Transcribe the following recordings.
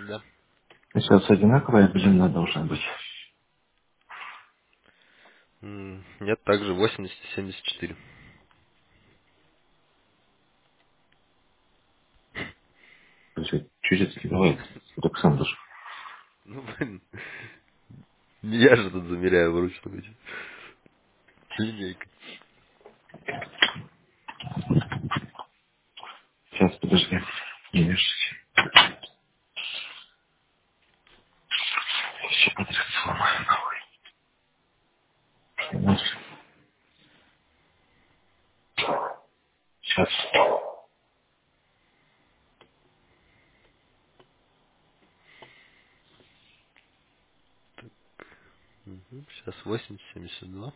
Да. Сейчас одинаковая длина должна быть. Нет, также 80 и 74. То есть чуть-чуть давай, Александр. Ну, блин, не я же тут замеряю вручную. Линейка. Сейчас, подожди. Не вешайся. Все подряд сломаю. Сейчас. Сейчас 80, 72.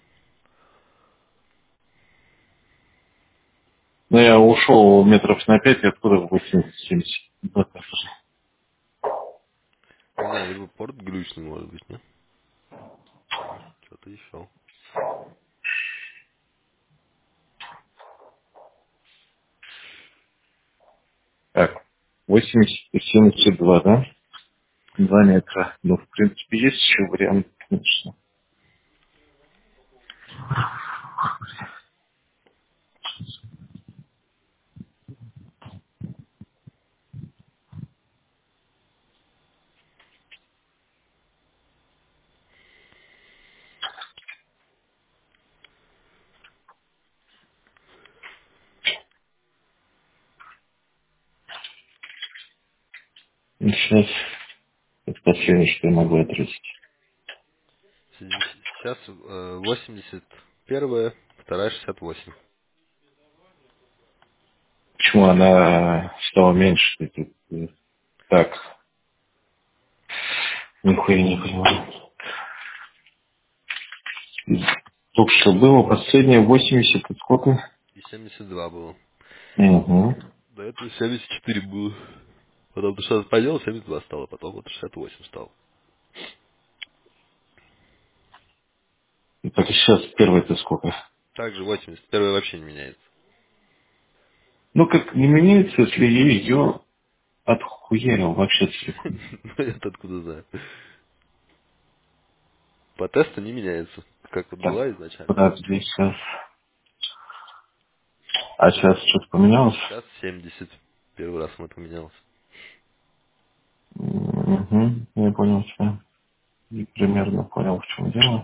Ну, я ушел метров на 5, и откуда в 80-70. Не знаю, либо порт глючный может быть, не? Может, что-то еще. Так, 80 и 72, да? 2 метра. Ну, в принципе, есть еще вариант, конечно. И сейчас это последнее, что я могу отрезать. Сейчас 81, вторая 68. Почему она стала меньше? Так, нихуя не понимаю. Только что было последнее 80 и сколько? И 72 было. Угу. До этого 74 было. Потом ты что-то поделал, 72 стало, потом вот 68 стало. Так, сейчас первое-то сколько? Также 80. Первая вообще не меняется. Ну, как не меняется, если я ее отхуярил вообще целиком. Ну, я-то откуда знаю. По тесту не меняется, как вот Так, была изначально. подожди, сейчас. А сейчас что-то поменялось? Сейчас 70. Первый раз мы поменялся. Угу, я понял тебя. И примерно понял, в чем дело.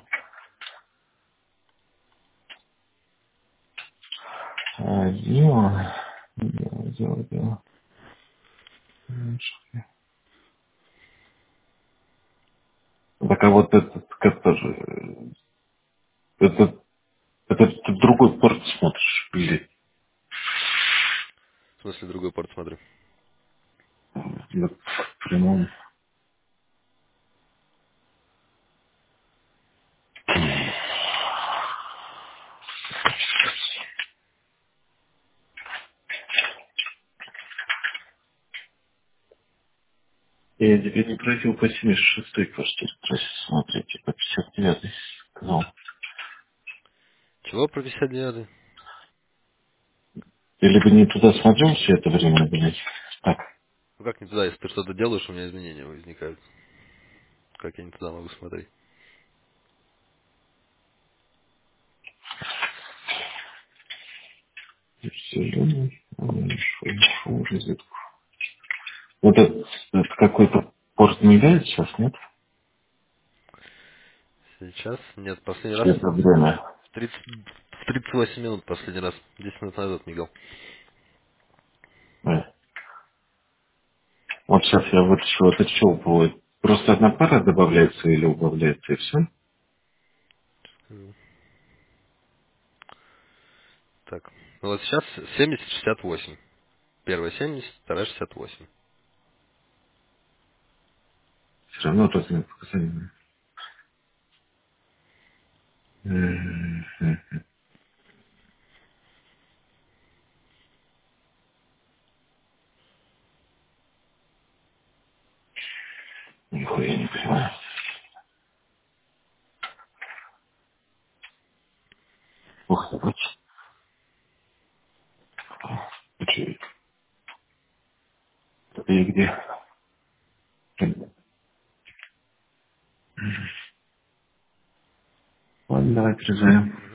Дело. Так, а вот этот, как тоже, это ты другой порт смотришь, блин. В смысле, другой порт смотрю. Я в прямом. Я тебе не просил по 76-й квартире просил смотреть, и по 59-й сказал. Чего про 59? Я либо не туда смотрел все это время, блядь. Так, Ну как не туда, если ты что-то делаешь, у меня изменения возникают. Как я не туда могу смотреть? зеленый, шел розетку. Вот это какой-то порт мигает сейчас, нет? Сейчас? Нет, последний раз Все это время. в 38 минут последний раз. 10 минут назад мигал. Вот сейчас я вытащил, это что будет? Просто одна пара добавляется или убавляется, и все? Мгм. Так. Ну вот сейчас 70-68. Первая 70, вторая 68. Все равно разные показания. Нихуя не понимаю. Ух ты, вот. Ты где? Ладно, давай отрезаем.